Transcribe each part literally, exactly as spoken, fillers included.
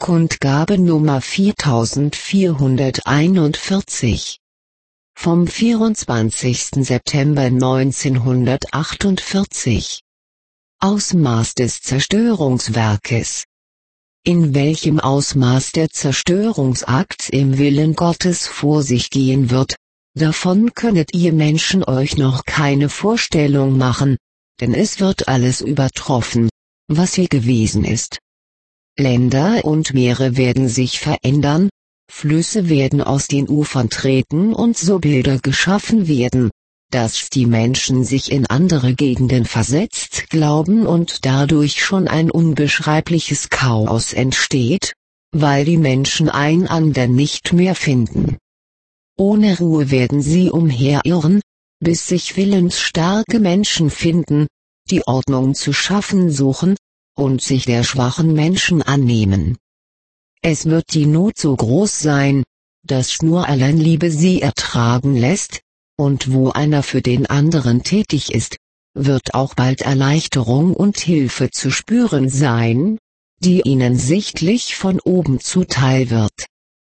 Kundgabe Nummer viertausendvierhunderteinundvierzig vom vierundzwanzigsten September neunzehnhundertachtundvierzig. Ausmaß des Zerstörungswerkes. In welchem Ausmaß der Zerstörungsakt im Willen Gottes vor sich gehen wird, davon könnet ihr Menschen euch noch keine Vorstellung machen, denn es wird alles übertroffen, was je gewesen ist. Länder und Meere werden sich verändern, Flüsse werden aus den Ufern treten und so Bilder geschaffen werden, dass die Menschen sich in andere Gegenden versetzt glauben und dadurch schon ein unbeschreibliches Chaos entsteht, weil die Menschen einander nicht mehr finden. Ohne Ruhe werden sie umherirren, bis sich willensstarke Menschen finden, die Ordnung zu schaffen suchen, und sich der schwachen Menschen annehmen. Es wird die Not so groß sein, dass nur allein Liebe sie ertragen lässt, und wo einer für den anderen tätig ist, wird auch bald Erleichterung und Hilfe zu spüren sein, die ihnen sichtlich von oben zuteil wird.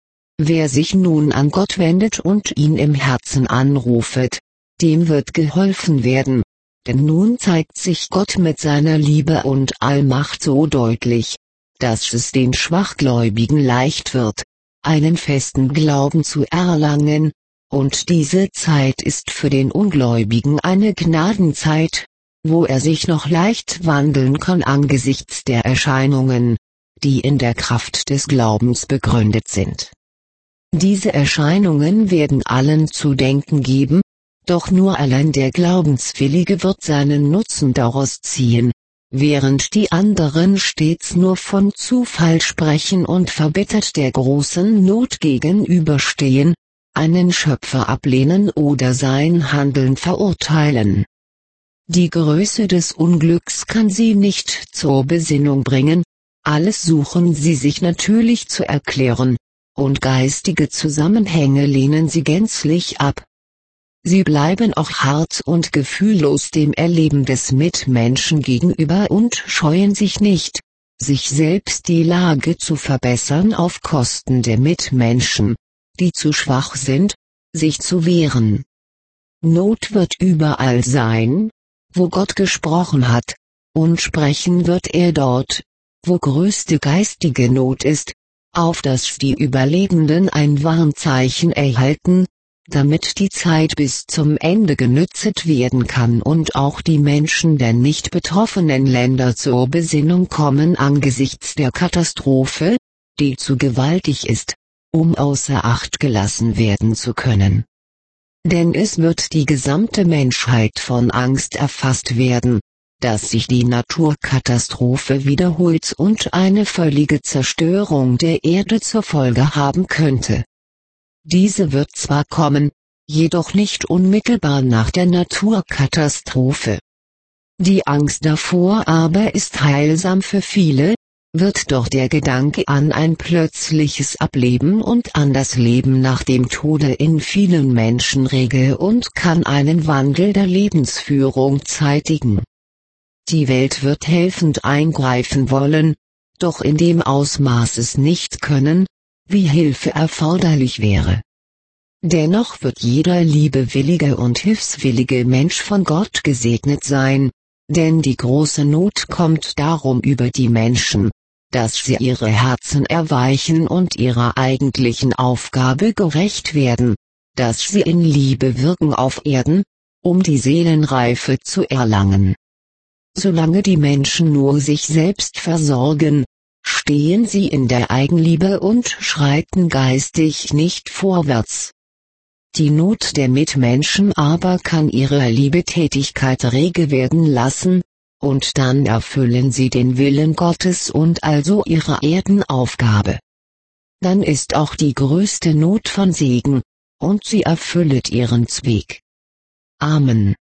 Wer sich nun an Gott wendet und ihn im Herzen anrufet, dem wird geholfen werden. Denn nun zeigt sich Gott mit seiner Liebe und Allmacht so deutlich, dass es den Schwachgläubigen leicht wird, einen festen Glauben zu erlangen, und diese Zeit ist für den Ungläubigen eine Gnadenzeit, wo er sich noch leicht wandeln kann angesichts der Erscheinungen, die in der Kraft des Glaubens begründet sind. Diese Erscheinungen werden allen zu denken geben, doch nur allein der Glaubenswillige wird seinen Nutzen daraus ziehen, während die anderen stets nur von Zufall sprechen und verbittert der großen Not gegenüberstehen, einen Schöpfer ablehnen oder sein Handeln verurteilen. Die Größe des Unglücks kann sie nicht zur Besinnung bringen, alles suchen sie sich natürlich zu erklären, und geistige Zusammenhänge lehnen sie gänzlich ab. Sie bleiben auch hart und gefühllos dem Erleben des Mitmenschen gegenüber und scheuen sich nicht, sich selbst die Lage zu verbessern auf Kosten der Mitmenschen, die zu schwach sind, sich zu wehren. Not wird überall sein, wo Gott gesprochen hat, und sprechen wird er dort, wo größte geistige Not ist, auf dass die Überlebenden ein Warnzeichen erhalten, damit die Zeit bis zum Ende genützt werden kann und auch die Menschen der nicht betroffenen Länder zur Besinnung kommen angesichts der Katastrophe, die zu gewaltig ist, um außer Acht gelassen werden zu können. Denn es wird die gesamte Menschheit von Angst erfasst werden, dass sich die Naturkatastrophe wiederholt und eine völlige Zerstörung der Erde zur Folge haben könnte. Diese wird zwar kommen, jedoch nicht unmittelbar nach der Naturkatastrophe. Die Angst davor aber ist heilsam für viele, wird doch der Gedanke an ein plötzliches Ableben und an das Leben nach dem Tode in vielen Menschen rege und kann einen Wandel der Lebensführung zeitigen. Die Welt wird helfend eingreifen wollen, doch in dem Ausmaß es nicht können, wie Hilfe erforderlich wäre. Dennoch wird jeder liebewillige und hilfswillige Mensch von Gott gesegnet sein, denn die große Not kommt darum über die Menschen, dass sie ihre Herzen erweichen und ihrer eigentlichen Aufgabe gerecht werden, dass sie in Liebe wirken auf Erden, um die Seelenreife zu erlangen. Solange die Menschen nur sich selbst versorgen, stehen sie in der Eigenliebe und schreiten geistig nicht vorwärts. Die Not der Mitmenschen aber kann ihre Liebetätigkeit rege werden lassen, und dann erfüllen sie den Willen Gottes und also ihre Erdenaufgabe. Dann ist auch die größte Not von Segen, und sie erfüllet ihren Zweck. Amen.